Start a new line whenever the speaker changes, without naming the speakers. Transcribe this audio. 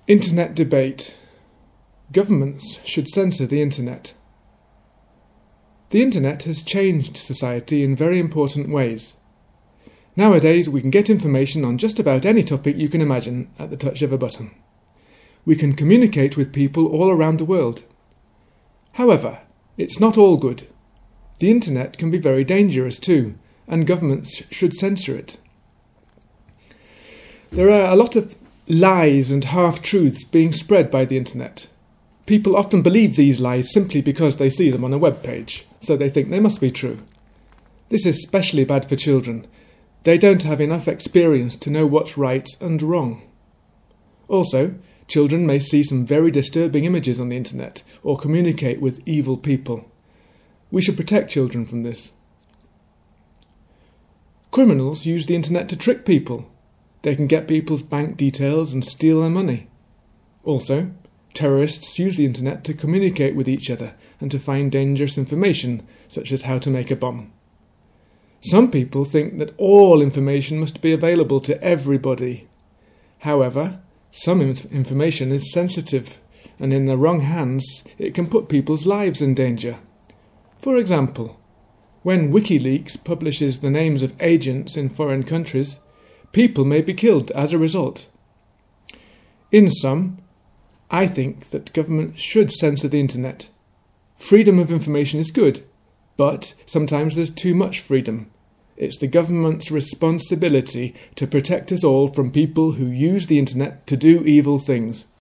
Internet debate. Governments should censor the Internet. The Internet has changed society in very important ways. Nowadays, we can get information on just about any topic you can imagine at the touch of a button. We can communicate with people all around the world. However, it's not all good. The Internet can be very dangerous too, and governments should censor it. There are a lot of lies and half-truths being spread by the Internet. People often believe these lies simply because they see them on a web page, so they think they must be true. This is especially bad for children. They don't have enough experience to know what's right and wrong. Also, children may see some very disturbing images on the Internet or communicate with evil people. We should protect children from this. Criminals use the Internet to trick people. They can get people's bank details and steal their money. Also, terrorists use the Internet to communicate with each other and to find dangerous information, such as how to make a bomb. Some people think that all information must be available to everybody. However, some information is sensitive, and in the wrong hands, it can put people's lives in danger. For example, when WikiLeaks publishes the names of agents in foreign countries, people may be killed as a result. In sum, I think that government should censor the Internet. Freedom of information is good, but sometimes there's too much freedom. It's the government's responsibility to protect us all from people who use the Internet to do evil things.